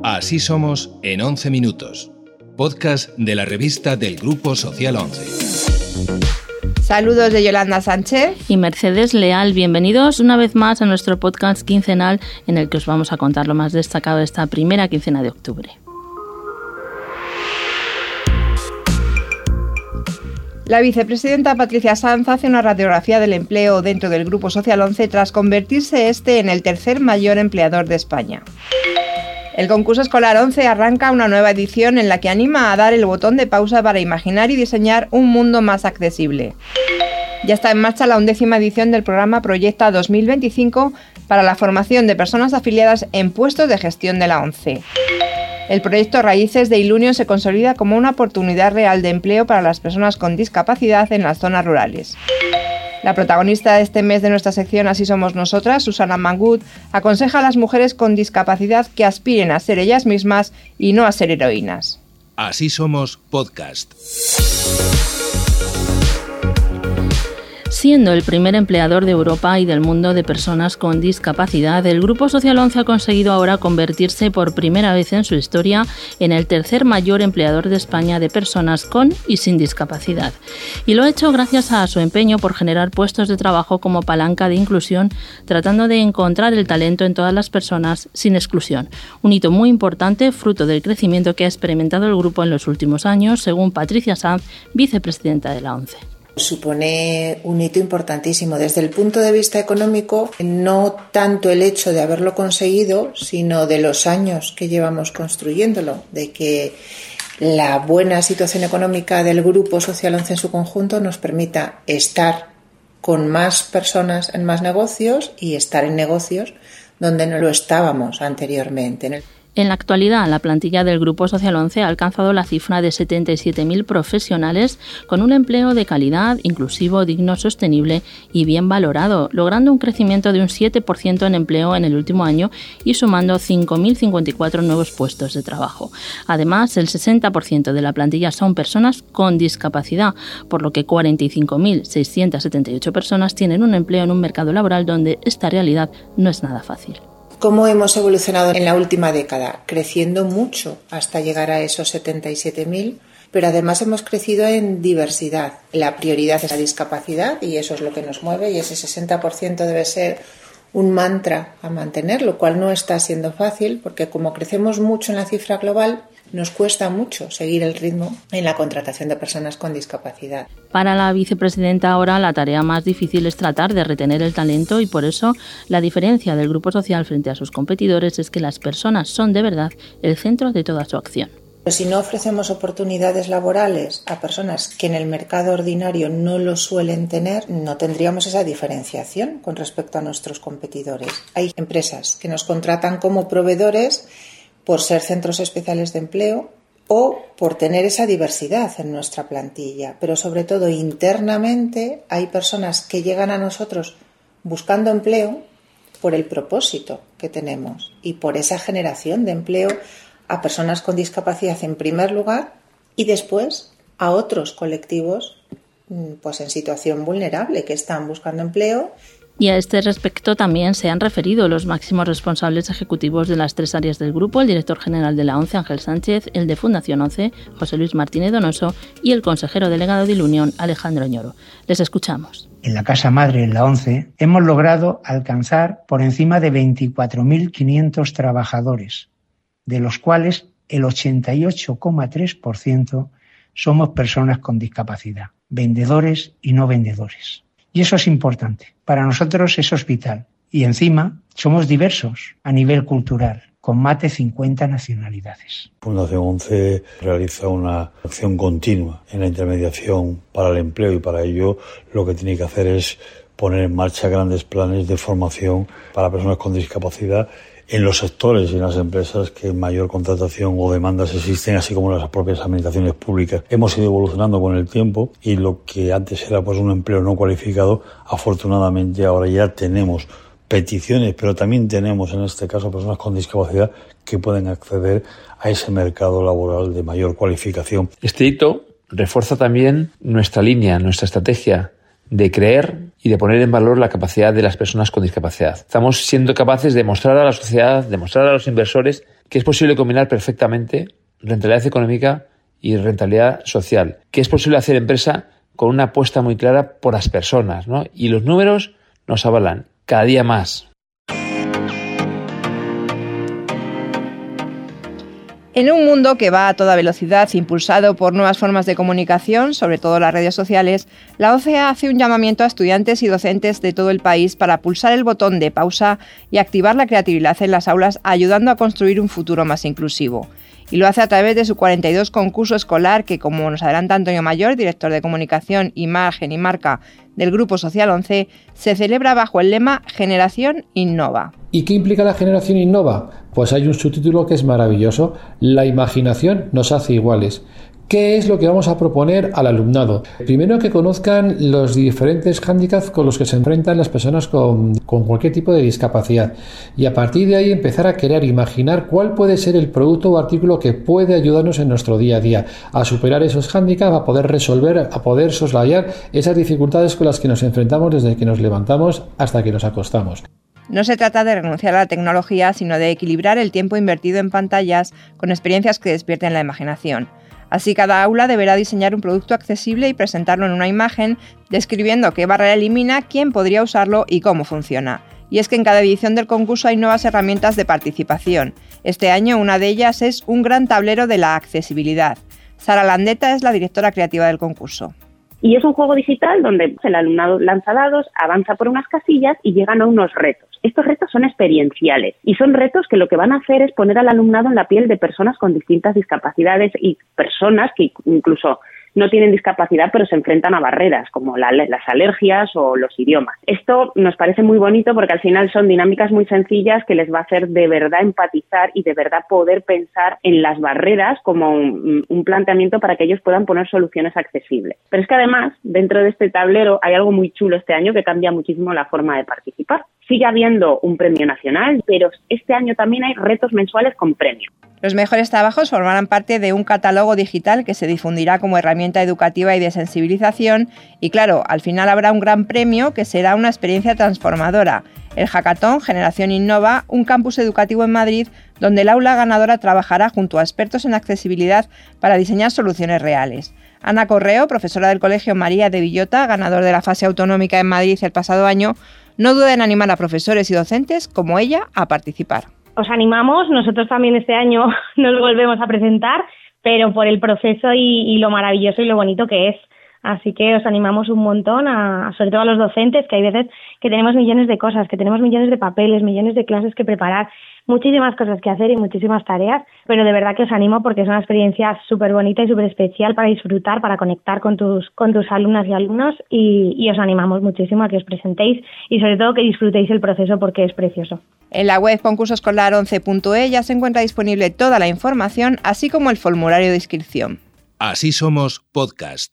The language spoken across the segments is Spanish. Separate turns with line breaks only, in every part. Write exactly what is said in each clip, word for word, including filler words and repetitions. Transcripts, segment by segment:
Así somos en once minutos. Podcast de la revista del Grupo Social once.
Saludos de Yolanda Sánchez
y Mercedes Leal. Bienvenidos una vez más a nuestro podcast quincenal en el que os vamos a contar lo más destacado de esta primera quincena de octubre.
La vicepresidenta Patricia Sanz hace una radiografía del empleo dentro del Grupo Social once tras convertirse este en el tercer mayor empleador de España. El concurso escolar once arranca una nueva edición en la que anima a dar el botón de pausa para imaginar y diseñar un mundo más accesible. Ya está en marcha la undécima edición del programa Proyecta dos mil veinticinco para la formación de personas afiliadas en puestos de gestión de la ONCE. El proyecto Raíces de Ilunion se consolida como una oportunidad real de empleo para las personas con discapacidad en las zonas rurales. La protagonista de este mes de nuestra sección Así somos nosotras, Susana Mangut, aconseja a las mujeres con discapacidad que aspiren a ser ellas mismas y no a ser heroínas.
Así somos podcast.
Siendo el primer empleador de Europa y del mundo de personas con discapacidad, el Grupo Social once ha conseguido ahora convertirse por primera vez en su historia en el tercer mayor empleador de España de personas con y sin discapacidad. Y lo ha hecho gracias a su empeño por generar puestos de trabajo como palanca de inclusión, tratando de encontrar el talento en todas las personas sin exclusión. Un hito muy importante, fruto del crecimiento que ha experimentado el grupo en los últimos años, según Patricia Sanz, vicepresidenta de la ONCE.
Supone un hito importantísimo desde el punto de vista económico, no tanto el hecho de haberlo conseguido, sino de los años que llevamos construyéndolo, de que la buena situación económica del Grupo Social once en su conjunto nos permita estar con más personas en más negocios y estar en negocios donde no lo estábamos anteriormente. En el
En la actualidad, la plantilla del Grupo Social once ha alcanzado la cifra de setenta y siete mil profesionales con un empleo de calidad, inclusivo, digno, sostenible y bien valorado, logrando un crecimiento de un siete por ciento en empleo en el último año y sumando cinco mil cincuenta y cuatro nuevos puestos de trabajo. Además, el sesenta por ciento de la plantilla son personas con discapacidad, por lo que cuarenta y cinco mil seiscientas setenta y ocho personas tienen un empleo en un mercado laboral donde esta realidad no es nada fácil.
¿Cómo hemos evolucionado en la última década? Creciendo mucho hasta llegar a esos setenta y siete mil, pero además hemos crecido en diversidad. La prioridad es la discapacidad y eso es lo que nos mueve y ese sesenta por ciento debe ser un mantra a mantener, lo cual no está siendo fácil porque como crecemos mucho en la cifra global, nos cuesta mucho seguir el ritmo en la contratación de personas con discapacidad.
Para la vicepresidenta ahora la tarea más difícil es tratar de retener el talento y por eso la diferencia del Grupo Social frente a sus competidores es que las personas son de verdad el centro de toda su acción.
Pero si no ofrecemos oportunidades laborales a personas que en el mercado ordinario no lo suelen tener, no tendríamos esa diferenciación con respecto a nuestros competidores. Hay empresas que nos contratan como proveedores por ser centros especiales de empleo o por tener esa diversidad en nuestra plantilla. Pero sobre todo internamente hay personas que llegan a nosotros buscando empleo por el propósito que tenemos y por esa generación de empleo a personas con discapacidad en primer lugar y después a otros colectivos pues en situación vulnerable que están buscando empleo.
Y a este respecto también se han referido los máximos responsables ejecutivos de las tres áreas del grupo, el director general de la ONCE, Ángel Sánchez, el de Fundación once, José Luis Martínez Donoso, y el consejero delegado de Ilunion, Alejandro Ñoro. Les escuchamos.
En la Casa Madre, en la ONCE, hemos logrado alcanzar por encima de veinticuatro mil quinientos trabajadores, de los cuales el ochenta y ocho coma tres por ciento somos personas con discapacidad, vendedores y no vendedores. Y eso es importante. Para nosotros eso es vital. Y encima somos diversos a nivel cultural, con más de cincuenta nacionalidades.
Fundación once realiza una acción continua en la intermediación para el empleo y para ello lo que tiene que hacer es poner en marcha grandes planes de formación para personas con discapacidad en los sectores y en las empresas que mayor contratación o demandas existen, así como en las propias administraciones públicas. Hemos ido evolucionando con el tiempo y lo que antes era pues un empleo no cualificado, afortunadamente ahora ya tenemos peticiones, pero también tenemos en este caso personas con discapacidad que pueden acceder a ese mercado laboral de mayor cualificación.
Este hito refuerza también nuestra línea, nuestra estrategia de creer y de poner en valor la capacidad de las personas con discapacidad. Estamos siendo capaces de mostrar a la sociedad, de mostrar a los inversores que es posible combinar perfectamente rentabilidad económica y rentabilidad social, que es posible hacer empresa con una apuesta muy clara por las personas, ¿no? Y los números nos avalan cada día más.
En un mundo que va a toda velocidad, impulsado por nuevas formas de comunicación, sobre todo las redes sociales, la O C E hace un llamamiento a estudiantes y docentes de todo el país para pulsar el botón de pausa y activar la creatividad en las aulas, ayudando a construir un futuro más inclusivo. Y lo hace a través de su cuarenta y dos concurso escolar que, como nos adelanta Antonio Mayor, director de Comunicación, Imagen y Marca del Grupo Social once, se celebra bajo el lema Generación Innova.
¿Y qué implica la Generación Innova? Pues hay un subtítulo que es maravilloso: La imaginación nos hace iguales. ¿Qué es lo que vamos a proponer al alumnado? Primero, que conozcan los diferentes hándicaps con los que se enfrentan las personas con, con cualquier tipo de discapacidad, y a partir de ahí empezar a querer imaginar cuál puede ser el producto o artículo que puede ayudarnos en nuestro día a día a superar esos hándicaps, a poder resolver, a poder soslayar esas dificultades con las que nos enfrentamos desde que nos levantamos hasta que nos acostamos.
No se trata de renunciar a la tecnología, sino de equilibrar el tiempo invertido en pantallas con experiencias que despierten la imaginación. Así, cada aula deberá diseñar un producto accesible y presentarlo en una imagen, describiendo qué barrera elimina, quién podría usarlo y cómo funciona. Y es que en cada edición del concurso hay nuevas herramientas de participación. Este año una de ellas es un gran tablero de la accesibilidad. Sara Landeta es la directora creativa del concurso.
Y es un juego digital donde el alumnado lanza dados, avanza por unas casillas y llegan a unos retos. Estos retos son experienciales y son retos que lo que van a hacer es poner al alumnado en la piel de personas con distintas discapacidades y personas que incluso no tienen discapacidad pero se enfrentan a barreras como la, las alergias o los idiomas. Esto nos parece muy bonito porque al final son dinámicas muy sencillas que les va a hacer de verdad empatizar y de verdad poder pensar en las barreras como un, un planteamiento para que ellos puedan poner soluciones accesibles. Pero es que además, dentro de este tablero hay algo muy chulo este año que cambia muchísimo la forma de participar. Sigue habiendo un premio nacional, pero este año también hay retos mensuales con premio.
Los mejores trabajos formarán parte de un catálogo digital que se difundirá como herramienta educativa y de sensibilización y, claro, al final habrá un gran premio que será una experiencia transformadora, el Hackathon Generación Innova, un campus educativo en Madrid donde el aula ganadora trabajará junto a expertos en accesibilidad para diseñar soluciones reales. Ana Correo, profesora del Colegio María de Villota, ganador de la fase autonómica en Madrid el pasado año, no duda en animar a profesores y docentes como ella a participar.
Os animamos, nosotros también este año nos volvemos a presentar, pero por el proceso y, y lo maravilloso y lo bonito que es. Así que os animamos un montón, a, sobre todo a los docentes, que hay veces que tenemos millones de cosas, que tenemos millones de papeles, millones de clases que preparar, muchísimas cosas que hacer y muchísimas tareas, pero de verdad que os animo porque es una experiencia súper bonita y súper especial para disfrutar, para conectar con tus con tus alumnas y alumnos y, y os animamos muchísimo a que os presentéis y sobre todo que disfrutéis el proceso porque es precioso.
En la web concurso escolar once punto e ya se encuentra disponible toda la información, así como el formulario de inscripción.
Así somos podcast.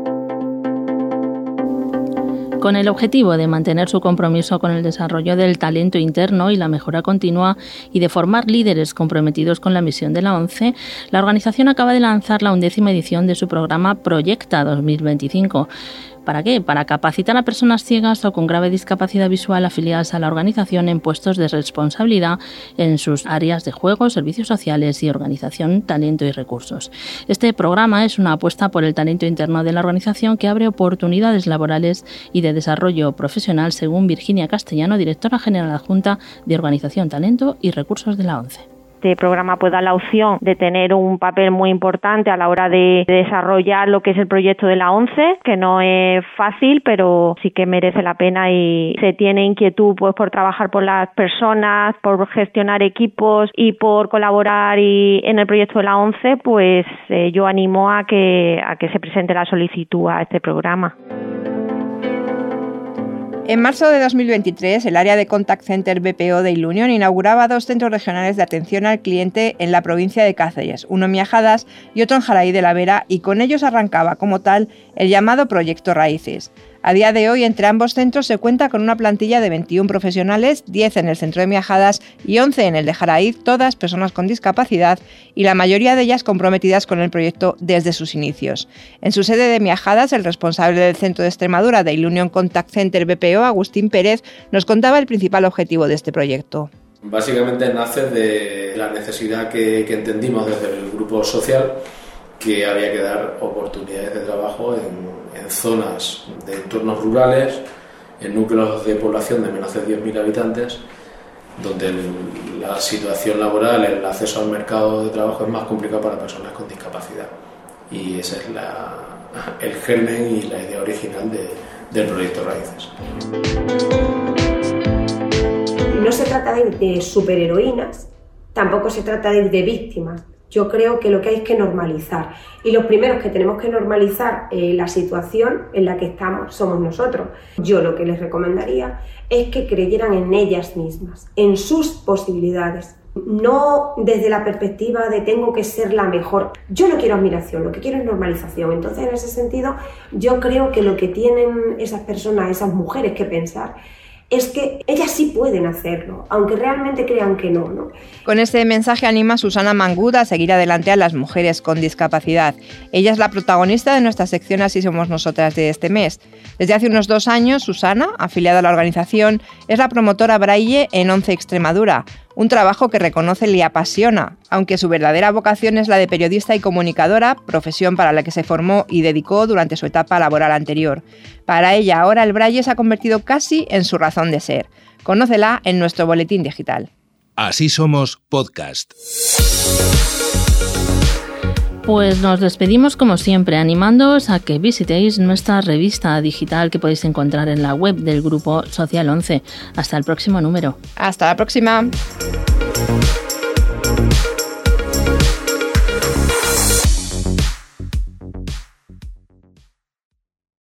Con el objetivo de mantener su compromiso con el desarrollo del talento interno y la mejora continua y de formar líderes comprometidos con la misión de la ONCE, la organización acaba de lanzar la undécima edición de su programa Proyecta dos mil veinticinco. ¿Para qué? Para capacitar a personas ciegas o con grave discapacidad visual afiliadas a la organización en puestos de responsabilidad en sus áreas de juego, servicios sociales y organización, talento y recursos. Este programa es una apuesta por el talento interno de la organización que abre oportunidades laborales y de desarrollo profesional, según Virginia Castellano, directora general adjunta de Organización, Talento y Recursos de la ONCE.
Este programa pues da la opción de tener un papel muy importante a la hora de desarrollar lo que es el proyecto de la ONCE, que no es fácil, pero sí que merece la pena y se tiene inquietud pues por trabajar por las personas, por gestionar equipos y por colaborar y en el proyecto de la ONCE, pues eh, yo animo a que a que se presente la solicitud a este programa.
En marzo de dos mil veintitrés, el área de Contact Center B P O de Ilunion inauguraba dos centros regionales de atención al cliente en la provincia de Cáceres, uno en Miajadas y otro en Jaraí de la Vera, y con ellos arrancaba como tal el llamado Proyecto Raíces. A día de hoy, entre ambos centros se cuenta con una plantilla de veintiún profesionales, diez en el centro de Miajadas y once en el de Jaraí, todas personas con discapacidad y la mayoría de ellas comprometidas con el proyecto desde sus inicios. En su sede de Miajadas, el responsable del centro de Extremadura de Ilunion Contact Center B P O, Agustín Pérez, nos contaba el principal objetivo de este proyecto.
Básicamente nace de la necesidad que, que entendimos desde el grupo social, que había que dar oportunidades de trabajo en, en zonas de entornos rurales, en núcleos de población de menos de diez mil habitantes, donde el, la situación laboral, el acceso al mercado de trabajo es más complicado para personas con discapacidad. Y ese es la, el germen y la idea original de, del proyecto Raíces.
No se trata de ir de superheroínas, tampoco se trata de ir de víctimas. Yo creo que lo que hay es que normalizar. Y los primeros que tenemos que normalizar eh, la situación en la que estamos somos nosotros. Yo lo que les recomendaría es que creyeran en ellas mismas, en sus posibilidades. No desde la perspectiva de tengo que ser la mejor. Yo no quiero admiración, lo que quiero es normalización. Entonces, en ese sentido, yo creo que lo que tienen esas personas, esas mujeres que pensar, es que ellas sí pueden hacerlo, aunque realmente crean que no, ¿no?
Con este mensaje anima Susana Mangud a seguir adelante a las mujeres con discapacidad. Ella es la protagonista de nuestra sección Así somos nosotras de este mes. Desde hace unos dos años, Susana, afiliada a la organización, es la promotora Braille en ONCE Extremadura, un trabajo que reconoce le apasiona, aunque su verdadera vocación es la de periodista y comunicadora, profesión para la que se formó y dedicó durante su etapa laboral anterior. Para ella, ahora el Braille se ha convertido casi en su razón de ser. Conócela en nuestro boletín digital.
Así somos podcast.
Pues nos despedimos como siempre, animándoos a que visitéis nuestra revista digital que podéis encontrar en la web del Grupo Social once. Hasta el próximo número.
Hasta la próxima.